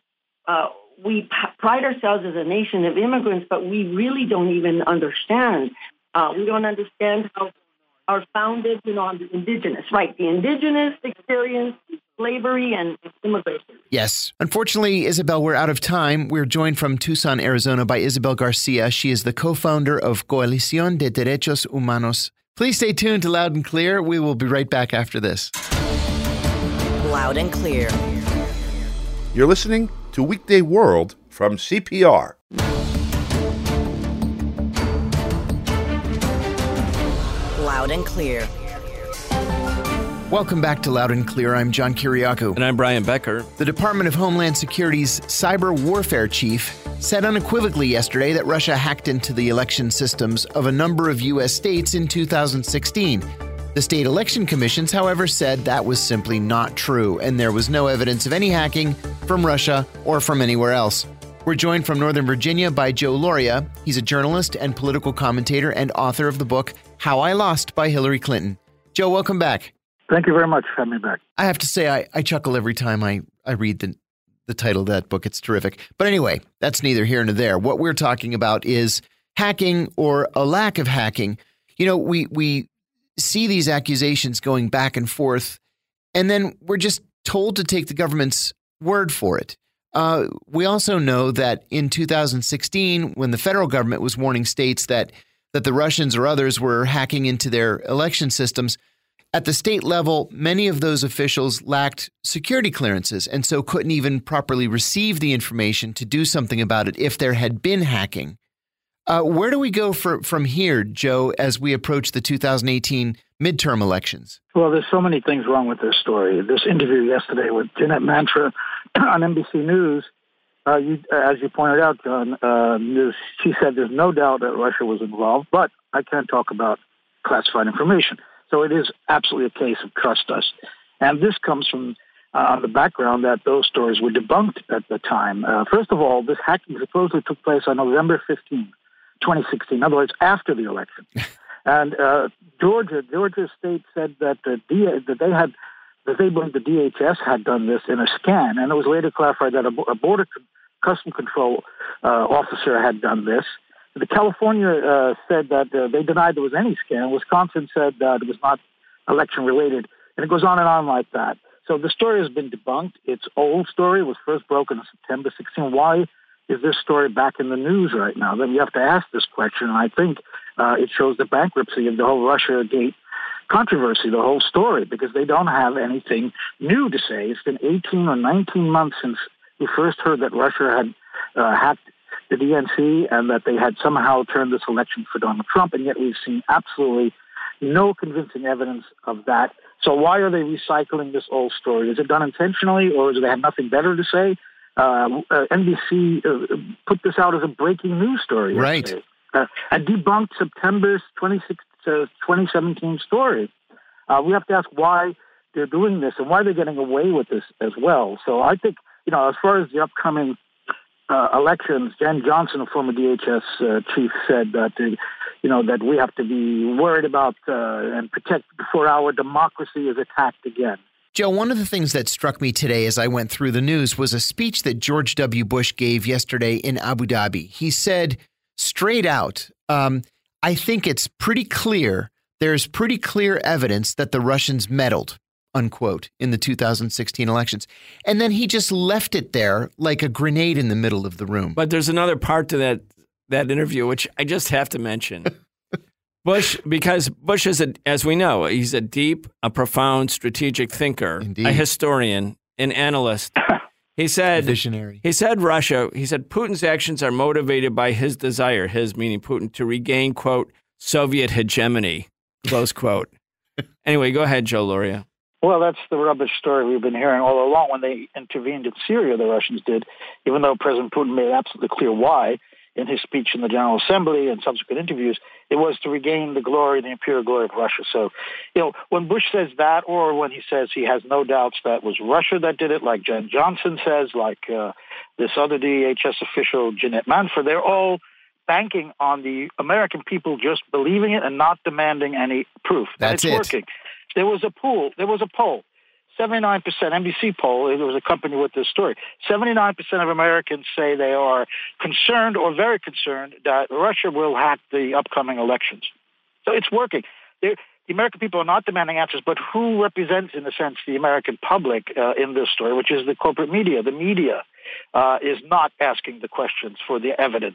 we pride ourselves as a nation of immigrants, but we really don't even understand. We don't understand how are founded on the indigenous, right? The indigenous experience, slavery, and immigration. Yes. Unfortunately, Isabel, we're out of time. We're joined from Tucson, Arizona by Isabel Garcia. She is the co-founder of Coalición de Derechos Humanos. Please stay tuned to Loud and Clear. We will be right back after this. Loud and Clear. You're listening to Weekday World from CPR. Loud and Clear. Welcome back to Loud and Clear. I'm John Kiriakou. And I'm Brian Becker. The Department of Homeland Security's cyber warfare chief said unequivocally yesterday that Russia hacked into the election systems of a number of U.S. states in 2016. The state election commissions, however, said that was simply not true, and there was no evidence of any hacking from Russia or from anywhere else. We're joined from Northern Virginia by Joe Lauria. He's a journalist and political commentator and author of the book How I Lost by Hillary Clinton. Joe, welcome back. Thank you very much for having me back. I have to say, I chuckle every time I read the title of that book. It's terrific. But anyway, that's neither here nor there. What we're talking about is hacking or a lack of hacking. We see these accusations going back and forth, and then we're just told to take the government's word for it. We also know that in 2016, when the federal government was warning states that the Russians or others were hacking into their election systems, at the state level, many of those officials lacked security clearances and so couldn't even properly receive the information to do something about it if there had been hacking. Where do we go from here, Joe, as we approach the 2018 midterm elections? Well, there's so many things wrong with this story. This interview yesterday with Jeanette Mantra on NBC News, as you pointed out, John, she said there's no doubt that Russia was involved, but I can't talk about classified information. So it is absolutely a case of trust us. And this comes from the background that those stories were debunked at the time. First of all, this hacking supposedly took place on November 15, 2016, in other words, after the election. And Georgia State said that they believed the DHS had done this in a scan, and it was later clarified that a border custom control officer had done this. The California said that they denied there was any scan. Wisconsin said that it was not election-related. And it goes on and on like that. So the story has been debunked. It's old story. It was first broken in September 16. Why is this story back in the news right now? Then you have to ask this question, and I think it shows the bankruptcy of the whole Russiagate controversy, the whole story, because they don't have anything new to say. It's been 18 or 19 months since we first heard that Russia had hacked the DNC and that they had somehow turned this election for Donald Trump, and yet we've seen absolutely no convincing evidence of that. So why are they recycling this old story? Is it done intentionally, or do they have nothing better to say? NBC put this out as a breaking news story yesterday. Right. And debunked September's 2017 story. We have to ask why they're doing this and why they're getting away with this as well. So I think, as far as the upcoming elections, Jen Johnson, a former DHS chief, said that that we have to be worried about and protect before our democracy is attacked again. Joe, one of the things that struck me today as I went through the news was a speech that George W. Bush gave yesterday in Abu Dhabi. He said straight out, I think it's pretty clear, there's pretty clear evidence that the Russians meddled, unquote, in the 2016 elections. And then he just left it there like a grenade in the middle of the room. But there's another part to that interview, which I just have to mention. Because Bush is, as we know, he's a profound strategic thinker, Indeed. A historian, an analyst. He said, visionary. He said Putin's actions are motivated by his desire, his meaning Putin, to regain, quote, Soviet hegemony, close quote. Anyway, go ahead, Joe Lauria. Well, that's the rubbish story we've been hearing all along. When they intervened in Syria, the Russians did, even though President Putin made it absolutely clear why in his speech in the General Assembly and subsequent interviews, it was to regain the glory, the imperial glory of Russia. So, when Bush says that, or when he says he has no doubts that was Russia that did it, like Jen Johnson says, like this other DHS official, Jeanette Manford, they're all banking on the American people just believing it and not demanding any proof. That's and it's working. There was a poll. 79%, NBC poll, it was accompanied with this story. 79% of Americans say they are concerned or very concerned that Russia will hack the upcoming elections. So it's working. The American people are not demanding answers, but who represents, in a sense, the American public in this story, which is the corporate media. The media is not asking the questions for the evidence,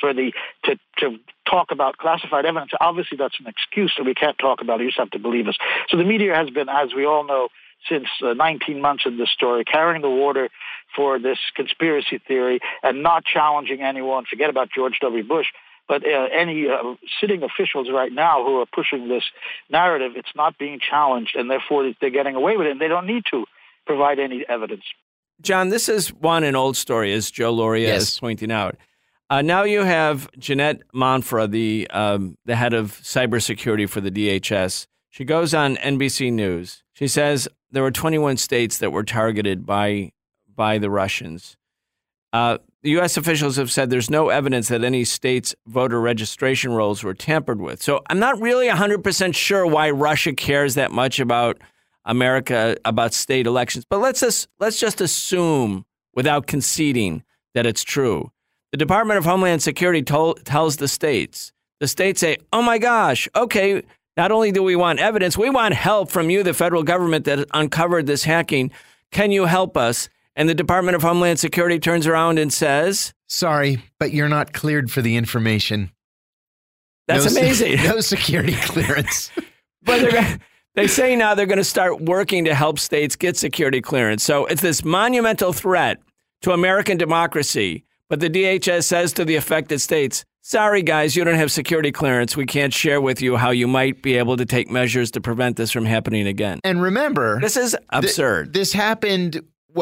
to talk about classified evidence. Obviously, that's an excuse that we can't talk about it. You just have to believe us. So the media has been, as we all know, since 19 months in this story, carrying the water for this conspiracy theory and not challenging anyone. Forget about George W. Bush. But any sitting officials right now who are pushing this narrative, it's not being challenged, and therefore they're getting away with it, and they don't need to provide any evidence. John, this is an old story, as Joe Lauria is pointing out. Now you have Jeanette Manfra, the head of cybersecurity for the DHS. She goes on NBC News. She says there were 21 states that were targeted by the Russians. The U.S. officials have said there's no evidence that any state's voter registration rolls were tampered with. So I'm not really 100% sure why Russia cares that much about America, about state elections. But let's just assume, without conceding, that it's true. The Department of Homeland Security tells the states. The states say, oh, my gosh, okay, not only do we want evidence, we want help from you, the federal government that uncovered this hacking. Can you help us? And the Department of Homeland Security turns around and says, sorry, but you're not cleared for the information. That's amazing. No security clearance. But they say now they're going to start working to help states get security clearance. So it's this monumental threat to American democracy. But the DHS says to the affected states, sorry, guys, you don't have security clearance. We can't share with you how you might be able to take measures to prevent this from happening again. And remember, this is absurd. This happened,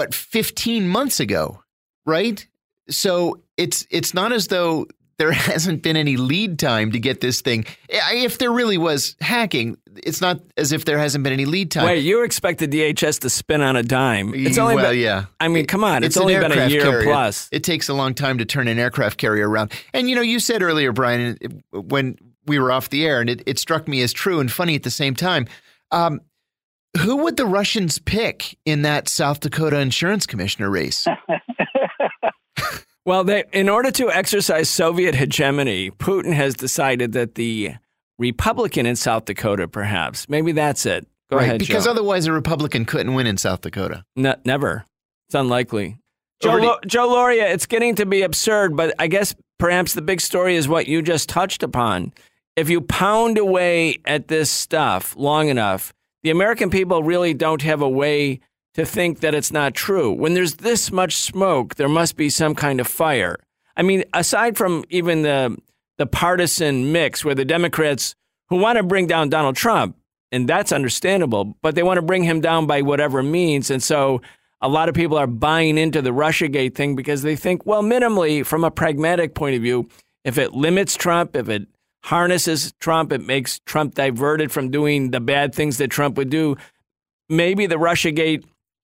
15 months ago, right? So it's not as though there hasn't been any lead time to get this thing. If there really was hacking, it's not as if there hasn't been any lead time. Wait, you expect the DHS to spin on a dime? It's only yeah. I mean, come on. It's only been a year plus. It takes a long time to turn an aircraft carrier around. And, you said earlier, Brian, when we were off the air, and it struck me as true and funny at the same time, who would the Russians pick in that South Dakota insurance commissioner race? Well, in order to exercise Soviet hegemony, Putin has decided that the Republican in South Dakota, perhaps, maybe that's it. Go ahead, because Joe. Otherwise a Republican couldn't win in South Dakota. Never. It's unlikely. Joe Lauria, it's getting to be absurd, but I guess perhaps the big story is what you just touched upon. If you pound away at this stuff long enough, the American people really don't have a way to think that it's not true. When there's this much smoke, there must be some kind of fire. I mean, aside from even the partisan mix where the Democrats who want to bring down Donald Trump, and that's understandable, but they want to bring him down by whatever means. And so a lot of people are buying into the Russiagate thing because they think, well, minimally, from a pragmatic point of view, if it limits Trump, if it harnesses Trump, it makes Trump diverted from doing the bad things that Trump would do, maybe the Russiagate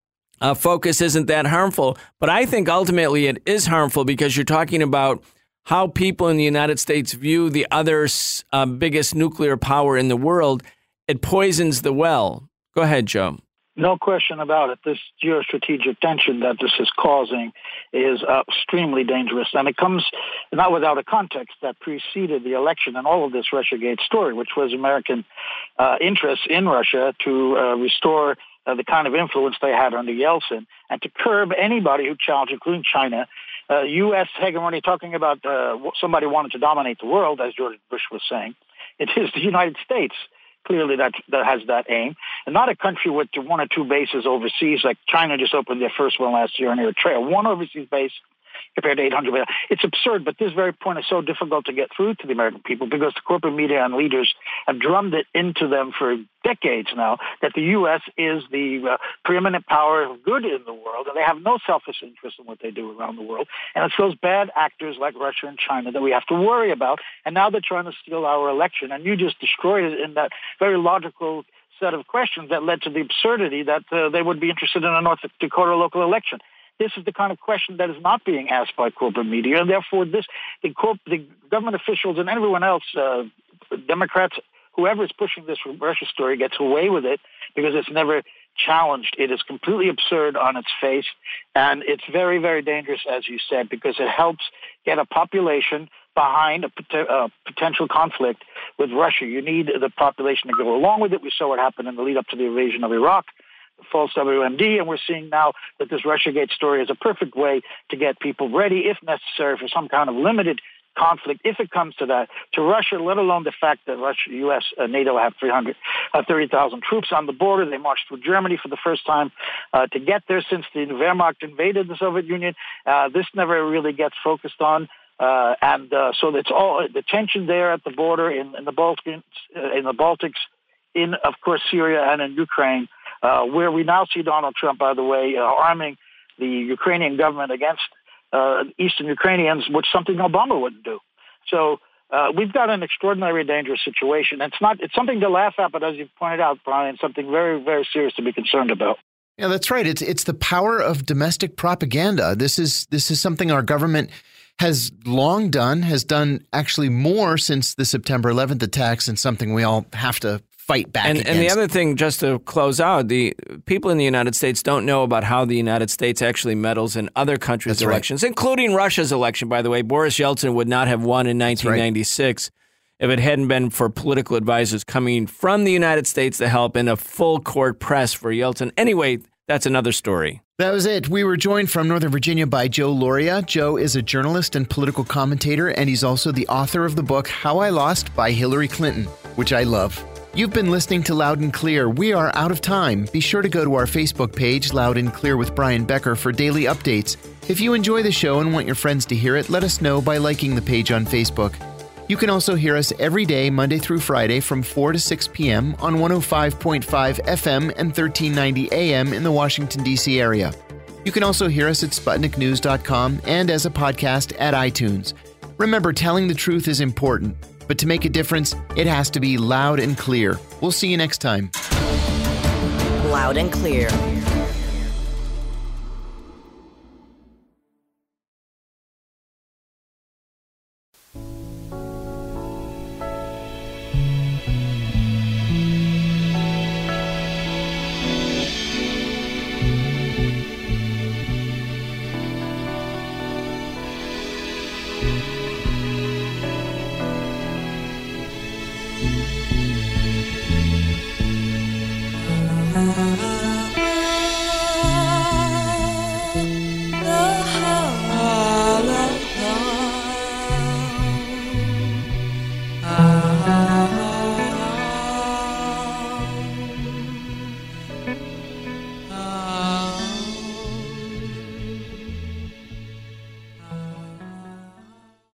focus isn't that harmful. But I think ultimately it is harmful because you're talking about how people in the United States view the other biggest nuclear power in the world. It poisons the well. Go ahead, Joe. No question about it. This geostrategic tension that this is causing is extremely dangerous. And it comes not without a context that preceded the election and all of this Russiagate story, which was American interest in Russia to restore the kind of influence they had under Yeltsin and to curb anybody who challenged, including China. U.S. hegemony, talking about somebody wanted to dominate the world, as George Bush was saying. It is the United States. Clearly, that has that aim, and not a country with 1 or 2 bases overseas, like China just opened their first one last year in Eritrea. 1 overseas base compared to 800. It's absurd, but this very point is so difficult to get through to the American people because the corporate media and leaders have drummed it into them for decades now that the U.S. is the preeminent power of good in the world, and they have no selfish interest in what they do around the world. And it's those bad actors like Russia and China that we have to worry about. And now they're trying to steal our election, and you just destroyed it in that very logical set of questions that led to the absurdity that they would be interested in a North Dakota local election. This is the kind of question that is not being asked by corporate media, and therefore the government officials and everyone else, Democrats, whoever is pushing this Russia story gets away with it because it's never challenged. It is completely absurd on its face, and it's very, very dangerous, as you said, because it helps get a population behind a potential conflict with Russia. You need the population to go along with it. We saw what happened in the lead up to the invasion of Iraq, the false WMD, and we're seeing now that this Russiagate story is a perfect way to get people ready, if necessary, for some kind of limited conflict, if it comes to that, to Russia, let alone the fact that Russia, U.S., NATO have 30,000 troops on the border. They marched through Germany for the first time to get there since the Wehrmacht invaded the Soviet Union. This never really gets focused on. So it's all the tension there at the border in the Baltics, in, of course, Syria and in Ukraine, where we now see Donald Trump, by the way, arming the Ukrainian government against Eastern Ukrainians, which something Obama wouldn't do. So we've got an extraordinarily dangerous situation. It's something to laugh at, but as you pointed out, Brian, something very, very serious to be concerned about. Yeah, that's right. It's the power of domestic propaganda. This is something our government has long done, has done actually more since the September 11th attacks, and something we all have to fight back against. And the other thing, just to close out, the people in the United States don't know about how the United States actually meddles in other countries' elections, including Russia's election, by the way. Boris Yeltsin would not have won in 1996 if it hadn't been for political advisors coming from the United States to help in a full court press for Yeltsin. Anyway, that's another story. That was it. We were joined from Northern Virginia by Joe Lauria. Joe is a journalist and political commentator, and he's also the author of the book How I Lost by Hillary Clinton, which I love. You've been listening to Loud and Clear. We are out of time. Be sure to go to our Facebook page, Loud and Clear with Brian Becker, for daily updates. If you enjoy the show and want your friends to hear it, let us know by liking the page on Facebook. You can also hear us every day, Monday through Friday, from 4 to 6 p.m. on 105.5 FM and 1390 AM in the Washington, D.C. area. You can also hear us at SputnikNews.com and as a podcast at iTunes. Remember, telling the truth is important, but to make a difference, it has to be loud and clear. We'll see you next time. Loud and Clear.